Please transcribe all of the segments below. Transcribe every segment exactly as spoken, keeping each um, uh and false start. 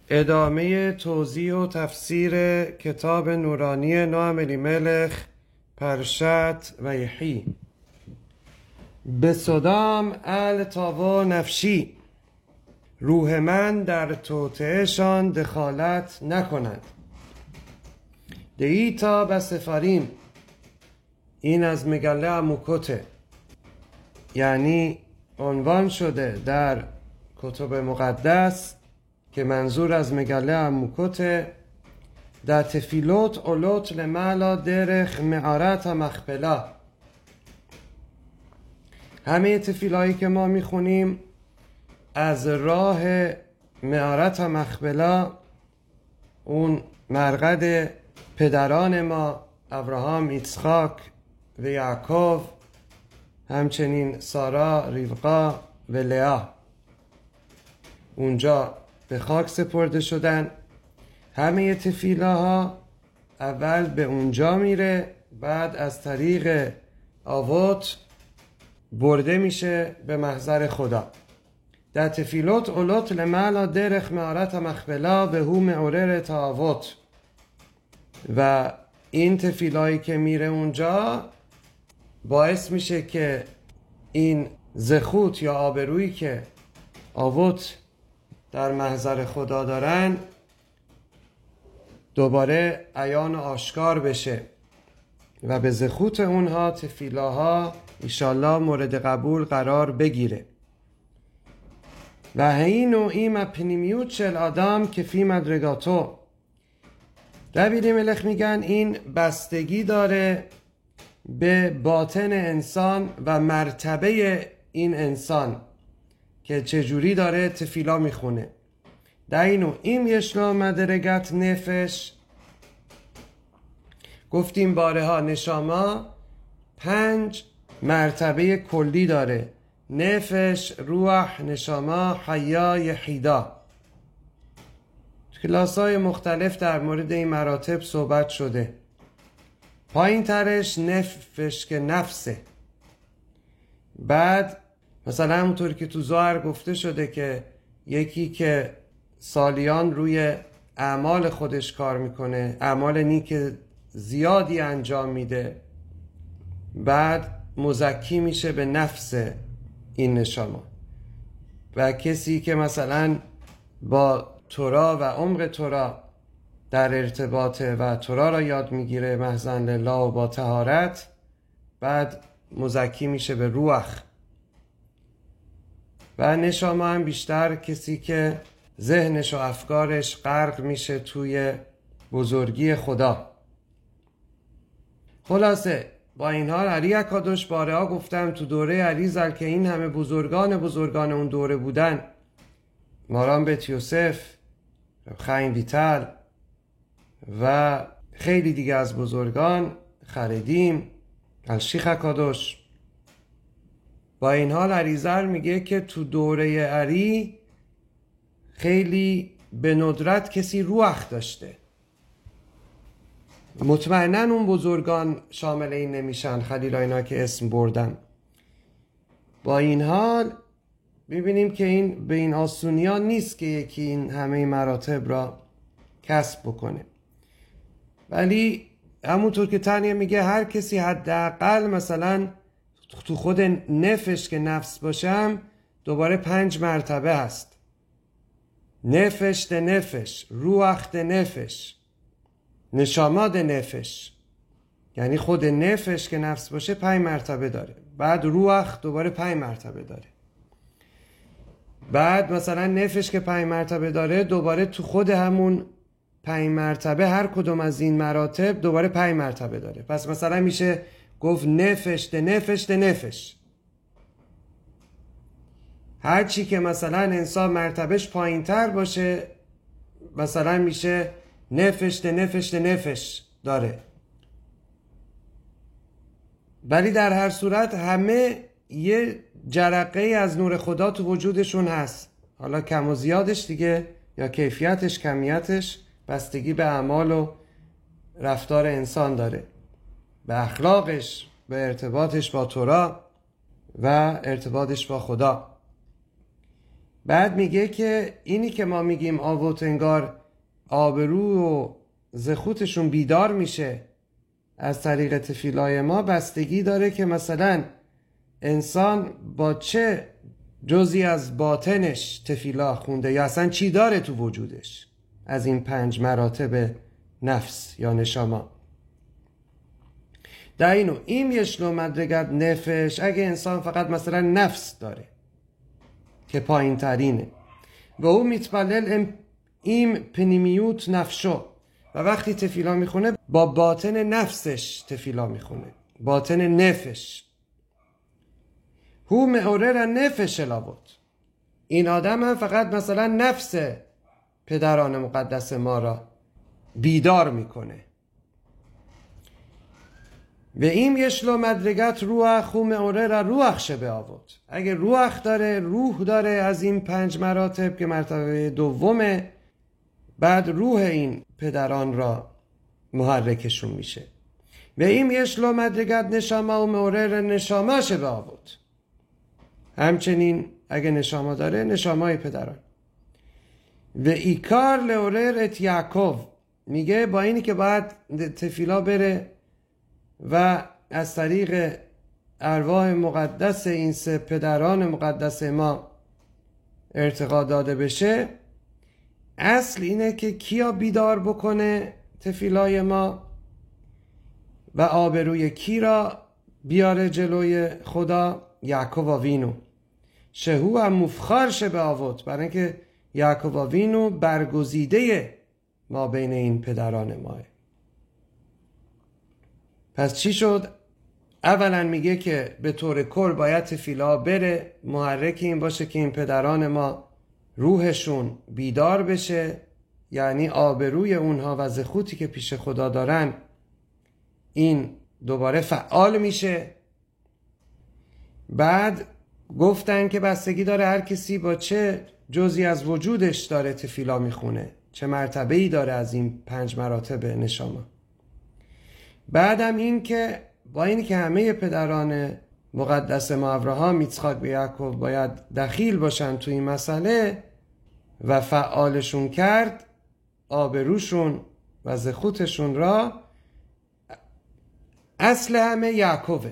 ادامه توضیح و تفسیر کتاب نورانی نعم الیملخ پرشت و یحیی. به صدام التوا نفشی، روح من در توطئه‌شان دخالت نکند. دیتا بسفاریم، این از مگله اموکته، یعنی عنوان شده در کتب مقدس که منظور از مگله اموکته در تفیلوت اولوت لمعلا درخ معارت مخبلا. همه تفیلایی که ما میخونیم از راه معارت مخبلا، اون مرقد پدران ما ابراهام، ایسحاق و یعقوب، همچنین سارا، ربقا و لیا، اونجا به خاک سپرده شدن. همه تفیلاها اول به اونجا میره، بعد از طریق آوت برده میشه به محضر خدا. در تفیلوت اولوت لمعلا درخ معارت مخبلا به هو معورر تا آوت. و این تفیلایی که میره اونجا باعث میشه که این زخوت یا آبرویی که آوت در محضر خدا دارن دوباره عیان و آشکار بشه و به زخوت اونها تفیلاها ایشالله مورد قبول قرار بگیره. و این نوعی مپنیمیوت شل آدم که فی مدرگاتو. ربی الیملخ میگن این بستگی داره به باطن انسان و مرتبه این انسان که چجوری داره تفیلا میخونه. دینو این یشنا مدرگت نفش، گفتیم بارها نشاما پنج مرتبه کلی داره: نفش، روح، نشاما، حیا، یحیدا. کلاس های مختلف در مورد این مراتب صحبت شده. پایین ترش نفش که نفسه. بعد مثلا همونطور که تو ظاهر گفته شده که یکی که سالیان روی اعمال خودش کار میکنه، اعمال نیک زیادی انجام میده، بعد مزکی میشه به نفس این نشاما. و کسی که مثلا با تورا و عمق تورا در ارتباطه و تورا را یاد میگیره محضن لله و با طهارت، بعد مزکی میشه به روح. و نشاما هم بیشتر کسی که ذهنش و افکارش غرق میشه توی بزرگی خدا. خلاصه با این حال علی اکادوش باره ها گفتم تو دوره علی زل که این همه بزرگان بزرگان اون دوره بودن، ماران بیت یوسف، خاین ویتال و خیلی دیگه از بزرگان، خردیم، الشیخ اکادوش. با این حال علیزر میگه که تو دوره علی خیلی به ندرت کسی روح داشته. مطمئناً اون بزرگان شامل این نمیشن، خلیل اینا که اسم بردم. با این حال ببینیم که این به این آسونیان نیست که یکی این همه مراتب را کسب بکنه. ولی همونطور که تنیه میگه هر کسی حداقل مثلا تو خود نفش که نفس باشم دوباره پنج مرتبه هست: نفش ده نفش، روح ده نفش، نشاما ده نفش. یعنی خود نفش که نفس باشه پنج مرتبه داره، بعد روح دوباره پنج مرتبه داره، بعد مثلا نفش که پنج مرتبه داره دوباره تو خود همون پنج مرتبه هر کدوم از این مراتب دوباره پنج مرتبه داره. پس مثلا میشه گفت نفش ده نفش ده نفش. هر چی که مثلا انسان مرتبهش پایین تر باشه مثلا میشه نفش ده نفش ده نفش داره. ولی در هر صورت همه یه جرقه از نور خدا تو وجودشون هست. حالا کم و زیادش دیگه یا کیفیتش کمیتش بستگی به اعمال و رفتار انسان داره، به اخلاقش، به ارتباطش با تورا و ارتباطش با خدا. بعد میگه که اینی که ما میگیم آوت انگار آبرو و زخوتشون بیدار میشه از طریق تفیلای ما، بستگی داره که مثلا انسان با چه جزی از باطنش تفیلا خونده یا اصلا چی داره تو وجودش از این پنج مراتب نفس یا نشاما. در اینو این یشلو مدرگت نفش، اگه انسان فقط مثلا نفس داره که پایین ترینه و او میتبلل این پنیمیوت نفشو، و وقتی تفیلا میخونه با باطن نفسش تفیلا میخونه، باطن نفش. هو معورر نفش لابد، این آدم هم فقط مثلا نفس پدران مقدس ما را بیدار میکنه. و این یشلو مدرگت روح هو معورر روح شبه آود، اگه روح داره، روح داره از این پنج مراتب که مرتبه دومه، بعد روح این پدران را محرکشون میشه. و این یشلو مدرگت نشاما و معورر نشاما شبه آود، همچنین اگه نشاما داره نشامای پدران. و ایکار لعورر ات یعقوب، میگه با اینی که باید تفیلا بره و از طریق ارواح مقدس این سه پدران مقدس ما ارتقا داده بشه، اصل اینه که کیا بیدار بکنه تفیلای ما و آبروی کی را بیاره جلوی خدا؟ یعقوب وینو شهو هم مفخار شبه آود، برای اینکه یعقوب وینو برگزیده ما بین این پدران ماه. پس چی شد؟ اولا میگه که به طور کل باید تفیلا بره، محرک این باشه که این پدران ما روحشون بیدار بشه، یعنی آبروی اونها و زخوتی که پیش خدا دارن این دوباره فعال میشه. بعد گفتن که بستگی داره هر کسی با چه جزی از وجودش داره تفیلا میخونه، چه مرتبه‌ای داره از این پنج مراتب نشاما. بعدم این که با این که همه پدران مقدس ما ابراهام، ایسحاق و یعقوب باید دخیل باشن تو این مسئله و فعالشون کرد، آبروشون و زخوتشون را، اصل همه یعقوبه.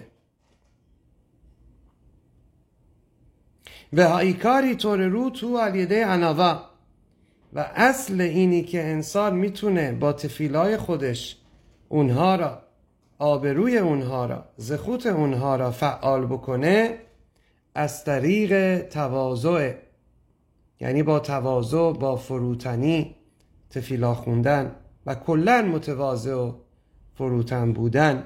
و هایکاری طور رو تو علیده عناوا، و اصل اینی که انسان میتونه با تفیلای خودش اونها را، آبروی اونها را، زخوت اونها را فعال بکنه از طریق تواضع، یعنی با تواضع، با فروتنی تفیلا خوندن و کلن متواضع و فروتن بودن.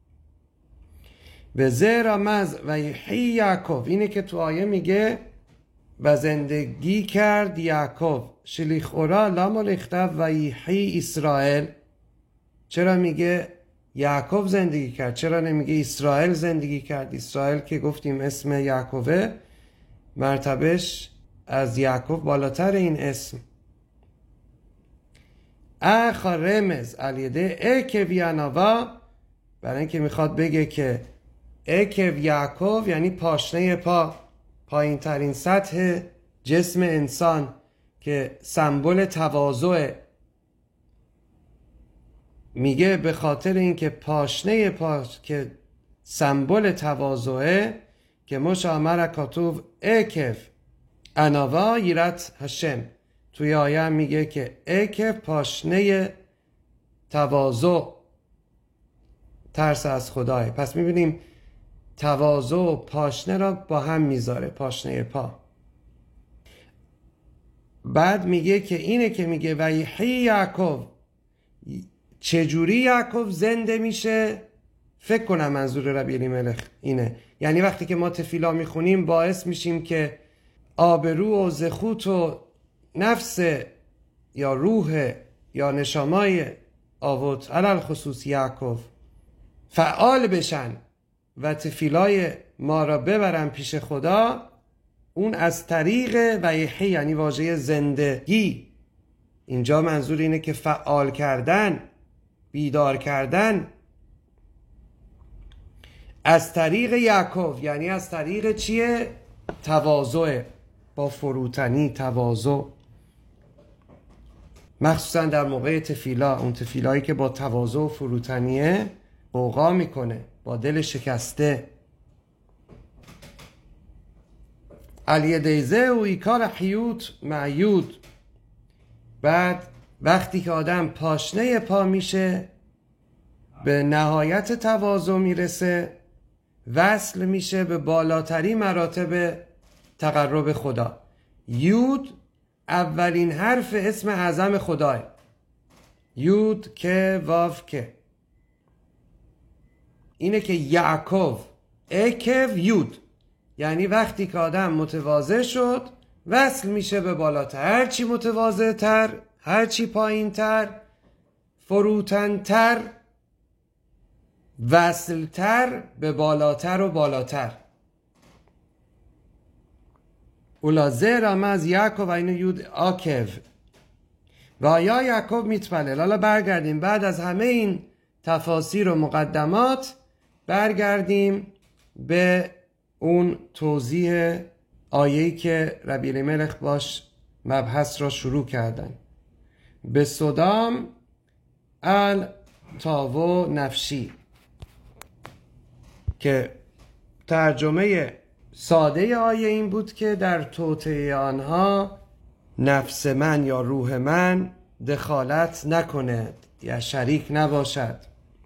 به زیر مز و یحیی یعقوب، اینه که تو آیه میگه و زندگی کرد یعقوب، شلیخ اورا لاما لختب و یحیی اسرائیل. چرا میگه یعقوب زندگی کرد؟ چرا نمیگه اسرائیل زندگی کرد؟ اسرائیل که گفتیم اسم یعقوبه، مرتبش از یعقوب بالاتر این اسم. اخ رمز علیده اکو یناوا، برای اینکه میخواد بگه که اکو یعقوب یعنی پاشنه پا، پایین ترین سطح جسم انسان که سمبل تواضع. میگه به خاطر اینکه پاشنه پا که سمبل تواضعه، که مشامر کاتوب اکف اناوا یرت هشم، توی آیه میگه که اکف پاشنه تواضع، ترس از خدای. پس میبینیم تواضع و پاشنه را با هم میذاره، پاشنه پا. بعد میگه که اینه که میگه و یحیی یعقوب، چجوری یعقوب زنده میشه؟ فکر کنم منظور ربی الیملخ اینه، یعنی وقتی که ما تفیلا میخونیم باعث میشیم که آبرو و زخوت و نفس یا روح یا نشامای آوت علل خصوص یعقوب فعال بشن و تفیلای ما را ببرن پیش خدا. اون از طریق و یحیی یعنی واژه زندگی، اینجا منظور اینه که فعال کردن، بیدار کردن از طریق یعقوب، یعنی از طریق چیه؟ تواضع. با فروتنی، تواضع، مخصوصا در موقع تفیلا، اون تفیلایی که با تواضع و فروتنیه قوقا میکنه، با دل شکسته. علی دیزه و ایکار حیوت معیود. بعد وقتی که آدم پاشنه پا میشه به نهایت تواضع میرسه، وصل میشه به بالاتری مراتب تقرب خدا. یود اولین حرف اسم اعظم خداه، یود که واف که، اینه که یعقوب اکو یود، یعنی وقتی که آدم متواضع شد وصل میشه به بالاتر. هرچی متواضع تر، هرچی پایین تر، فروتن تر، وصل تر به بالاتر و بالاتر. اولازه رمز یعقوب و این یود آکو و یا یعقوب میتپلل. حالا برگردیم بعد از همه این تفاسیر و مقدمات، برگردیم به اون توضیح آیه‌ای که ربی الیملک باش مبحث را شروع کردن. به صدام ال تاو نفشی، که ترجمه ساده آیه این بود که در توطئه آنها نفس من یا روح من دخالت نکند یا شریک نباشد.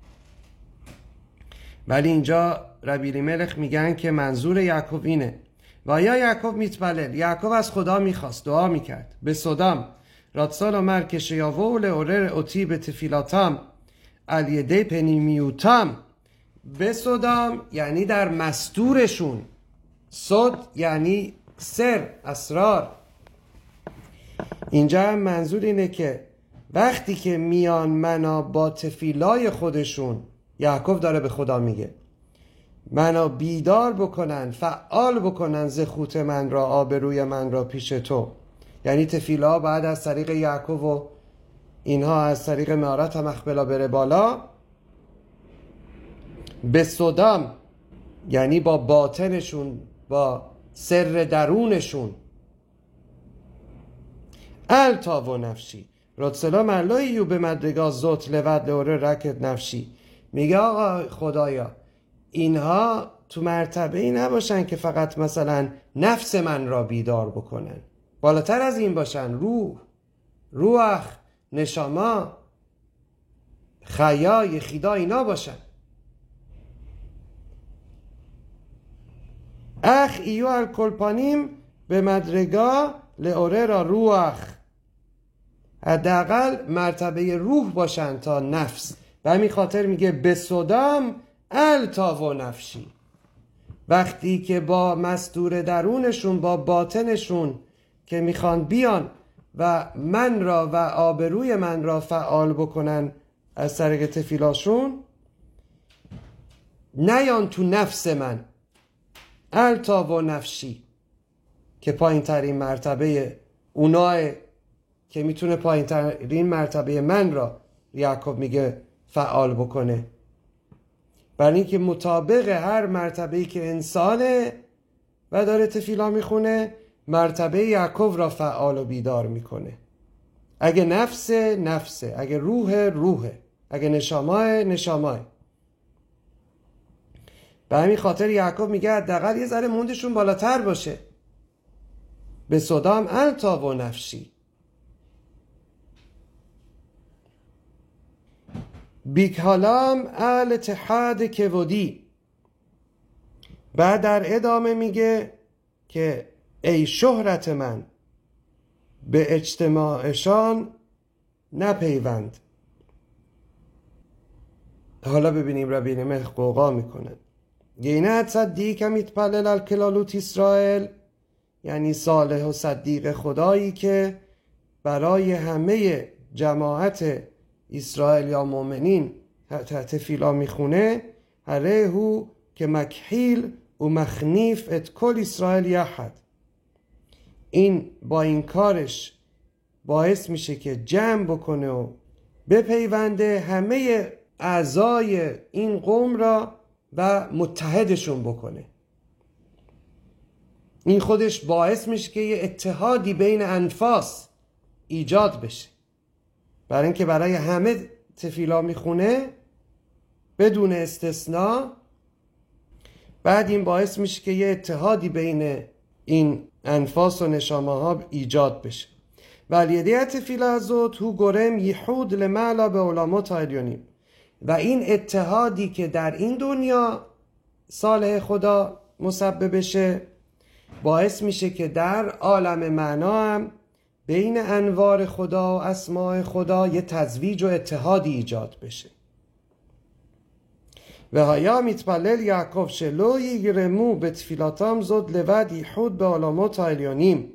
ولی اینجا ربی الیملک میگن که منظور یعقوب اینه. و یا یعقوب میتپلل، یعقوب از خدا میخواست، دعا میکرد. به صدام راتسال و مرکش یاوول اورر اوتی به تفیلاتم الیده پنیمیوتم. به صدام یعنی در مستورشون، صد یعنی سر، اسرار. اینجا هم منظور اینه که وقتی که میان منا با تفیلای خودشون، یعقوب داره به خدا میگه منا بیدار بکنن، فعال بکنن ز خوت من را، آبروی من را پیش تو. یعنی تفیلا بعد از طریق یعقوب و اینها از طریق مهارت هم اخبلا بره بالا. به صدام یعنی با باطنشون، با سر درونشون. التا و نفشی رادسلام اللهیو به مدرگاه زوت لود لوره رکت نفشی. میگه آقا خدایا اینها تو مرتبه ای نباشن که فقط مثلا نفس من را بیدار بکنن، بالاتر از این باشن، روح، روح، نشاما، خیا، یخیدا، اینا باشن. اخ ایو الکلپانیم به مدرگاه لعوره را روح، حداقل مرتبه روح باشن تا نفس. به همین خاطر میگه به صدام التا و نفشی. وقتی که با مستور درونشون، با باطنشون که میخوان بیان و من را و آبروی من را فعال بکنن از طریق تفیلاشون، نیان تو نفس من، التا و نفشی، که پایین ترین مرتبه اونای که میتونه پایین ترین مرتبه من را یعقوب میگه فعال بکنه. برای اینکه مطابق هر مرتبه‌ای که انسانه و داره تفیلا میخونه، مرتبه یعقوب را فعال و بیدار میکنه. اگه نفس نفسه، اگه روح روحه، اگه نشاماه نشاماه. به همین خاطر یعقوب میگه حداقل یه ذره موندشون بالاتر باشه. به صدام التا و نفشی. بیکالام الاتحاد کودی. بعد در ادامه میگه که ای شهرت من به اجتماعشان نپیوند. حالا ببینیم ربی الیملک قوقا میکنن. گینه صدیق میتپلل الکلالوت اسرائیل، یعنی صالح و صدیق خدایی که برای همه جماعت اسرائیل یا مؤمنین تفیلا میخونه. هره هو که مکحیل و مخنیف ات کل اسرائیل یحد. این با این کارش باعث میشه که جمع بکنه و بپیونده همه اعضای این قوم را و متحدشون بکنه. این خودش باعث میشه که یه اتحادی بین انفاس ایجاد بشه، برای اینکه برای همه تفیلا میخونه بدون استثناء. بعد این باعث میشه که یه اتحادی بین این انفاس و نشامه ها ایجاد بشه. ولیدیه تفیلا ازود هو گرم یحود لمعلا به علامات علیونیم، و این اتحادی که در این دنیا صالح خدا مسبب بشه باعث میشه که در عالم معنا هم بین انوار خدا و اسماء خدا یه تزویج و اتحادی ایجاد بشه. و هایا میتپلل یعقوب شلو یگرمو به تفیلاتام زد لود یحود به علامات علیونیم.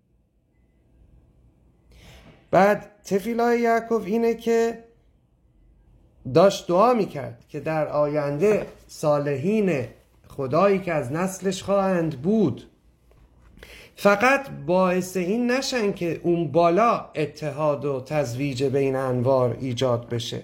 بعد تفیلای یعقوب اینه که داشت دعا میکرد که در آینده صالحین خدایی که از نسلش خواهند بود فقط باعث این نشن که اون بالا اتحاد و تزویج بین انوار ایجاد بشه،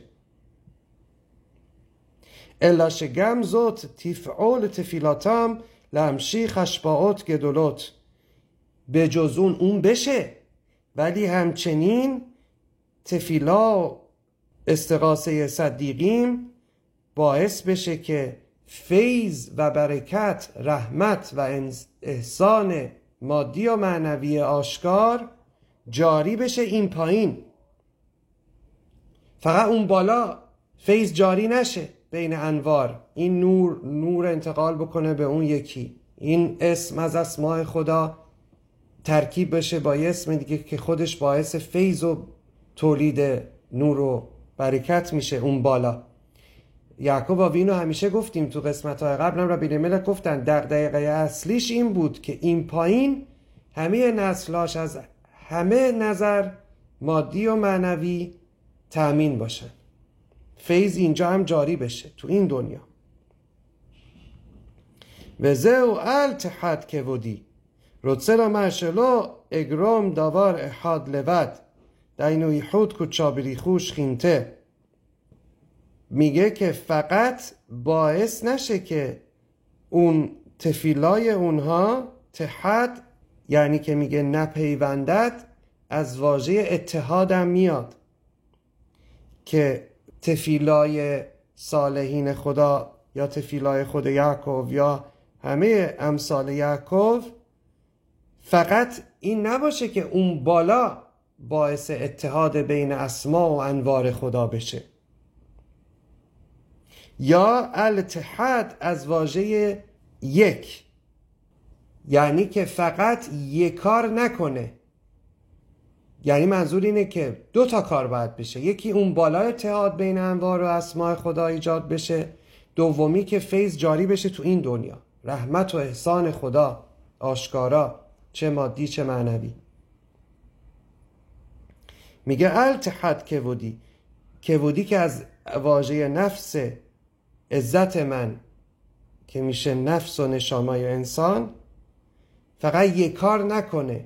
الا شگم زوت تفعول تفیلاتم لمشیخ اشباعت گدولت، به جز اون اون بشه، ولی همچنین تفیلا و استغاثه صدیقیم باعث بشه که فیض و برکت، رحمت و احسان مادی و معنوی آشکار جاری بشه این پایین، فقط اون بالا فیض جاری نشه بین انوار، این نور نور انتقال بکنه به اون یکی، این اسم از اسماء خدا ترکیب بشه با یه اسم دیگه که خودش باعث فیض و تولید نور و برکت میشه اون بالا. یعقوب آوینو همیشه گفتیم تو قسمت‌های قبلم را بیل ملک گفتن دغدغه اصلیش این بود که این پایین همه نسلاش از همه نظر مادی و معنوی تأمین باشن، فیض اینجا هم جاری بشه تو این دنیا. و زو التحد که ودی رتسلا مرشلو اگرام داور احاد لود دینوی حود کچابری خوش خینته، میگه که فقط باعث نشه که اون تفیلای اونها تحد، یعنی که میگه نپیوندد، از واژه اتحادم میاد که تفیلای صالحین خدا یا تفیلای خود یعقوب یا همه امثال یعقوب فقط این نباشه که اون بالا باعث اتحاد بین اسما و انوار خدا بشه، یا الاتحاد از واژه یک، یعنی که فقط یک کار نکنه، یعنی منظور اینه که دو تا کار باید بشه، یکی اون بالا اتحاد بین انوار و اسماء خدا ایجاد بشه، دومی که فیض جاری بشه تو این دنیا، رحمت و احسان خدا آشکارا چه مادی چه معنوی. میگه التحد که ودی، که ودی که از واژه نفس عزت من که میشه نفس و نشامای انسان فقط یک کار نکنه،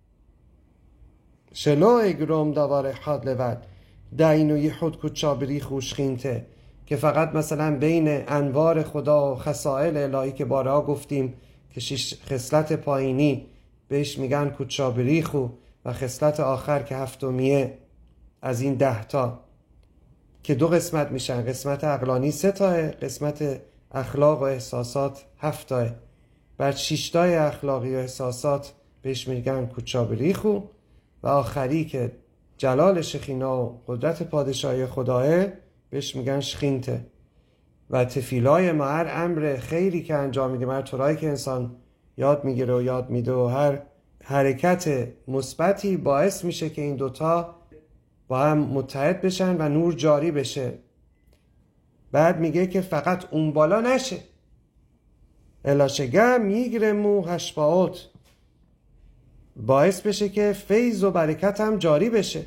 شلو اگرام داوار حد لود دینوی خود کچابری خوشخینته، که فقط مثلا بین انوار خدا و خصائل الهی که بارها گفتیم که شش خصلت پایینی بهش میگن کچابری خو و خصلت آخر که هفتمیه از این ده تا که دو قسمت میشن، قسمت عقلانی سه تاه، قسمت اخلاق و احساسات هفت تاه، بعد شش تای اخلاقی و احساسات بهش میگن کچابری خو و آخری که جلال شخینا و قدرت پادشاهی خداه بهش میگن شخینته. و تفیلای ما هر امر خیری که انجام میدیم، هر طورایی که انسان یاد میگیره و یاد میده و هر حرکت مثبتی باعث میشه که این دوتا با هم متحد بشن و نور جاری بشه. بعد میگه که فقط اون بالا نشه، الاشگه میگره مو هشباعت، باعث بشه که فیض و برکت هم جاری بشه.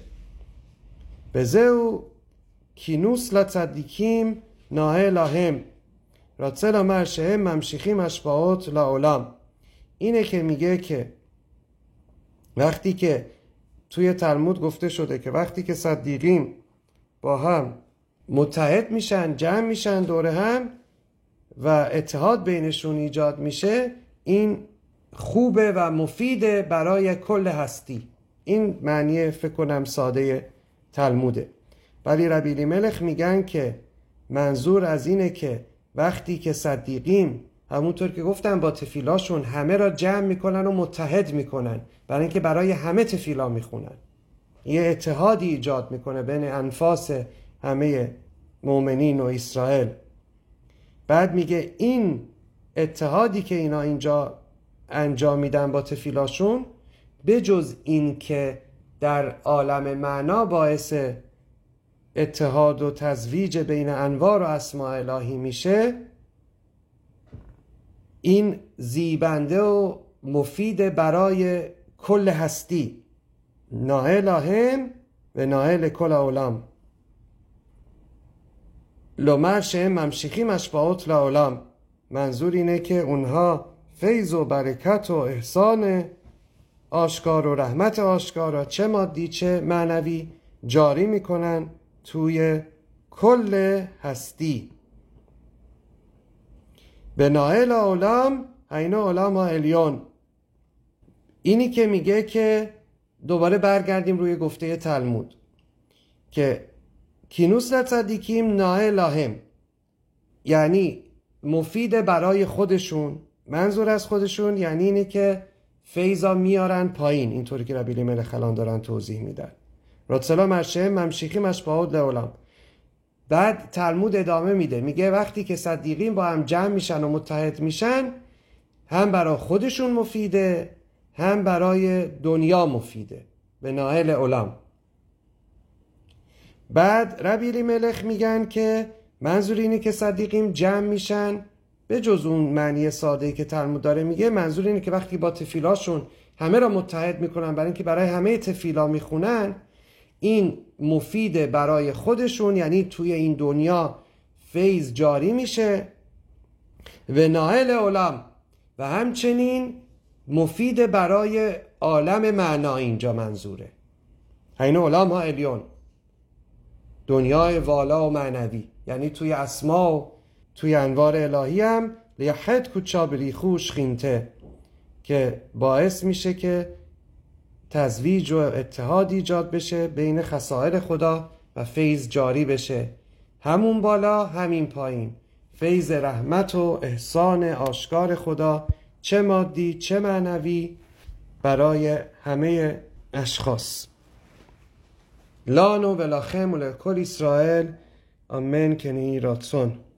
بزهو کینوس لتصدیکیم ناه لاهم راتسلا مرشه ممشیخیم هشباعت لاولام. اینه که میگه که وقتی که توی تلمود گفته شده که وقتی که صدیقین با هم متحد میشن، جمع میشن دور هم و اتحاد بینشون ایجاد میشه، این خوبه و مفیده برای کل هستی. این معنی فکر کنم ساده تلموده. ولی ربی الیملک میگن که منظور از اینه که وقتی که صدیقیم همونطور که گفتم با تفیلاشون همه را جمع میکنن و متحد میکنن، برای اینکه برای همه تفیلا میخونن، یه اتحادی ایجاد میکنه بین انفاس همه مؤمنین و اسرائیل. بعد میگه این اتحادی که اینا اینجا انجام میدن با تفیلاشون، به جز این که در عالم معنا باعث اتحاد و تزویج بین انوار و اسماء الهی میشه، این زیبنده و مفید برای کل هستی. نائل لهم و نائل کل عالم لومر شهم ممشیخیم اشباعت لعالم. منظور اینه که اونها فیض و برکت و احسان آشکار و رحمت آشکار چه مادی چه معنوی جاری میکنن توی کل هستی. به نائل عالم عین عالم علیون. اینی که میگه که دوباره برگردیم روی گفته تلمود که کینوس لصدیقیم نائل لهم، یعنی مفید برای خودشون. منظور از خودشون یعنی اینه که فیضا میارن پایین، اینطوری که ربی الیملک خلان دارن توضیح میدن. رتسلا مرشه ممشیخی مشباهد لعالم. بعد تلمود ادامه میده، میگه وقتی که صدیقین با هم جمع میشن و متحد میشن، هم برای خودشون مفیده هم برای دنیا مفیده، به نائل عالم. بعد ربی الیملک میگن که منظور اینه که صدیقین جمع میشن، به جز اون معنی ساده‌ای که تلمود داره میگه، منظور اینه که وقتی با تفیلاشون همه را متحد میکنن برای اینکه برای همه تفیلا میخونن، این مفید برای خودشون، یعنی توی این دنیا فیض جاری میشه، و نائل عالم، و همچنین مفید برای عالم معنا. اینجا منظوره عین عالم ها علیون، دنیای والا و معنوی، یعنی توی اسما و توی انوار الهی هم لیحد کوچا بریخوش خینته، که باعث میشه که تزویج و اتحاد ایجاد بشه بین خصائل خدا و فیض جاری بشه، همون بالا همین پایین. فیض رحمت و احسان آشکار خدا چه مادی چه معنوی برای همه اشخاص. لانو ولاخم ولکل اسرائیل آمین کنی راتسون.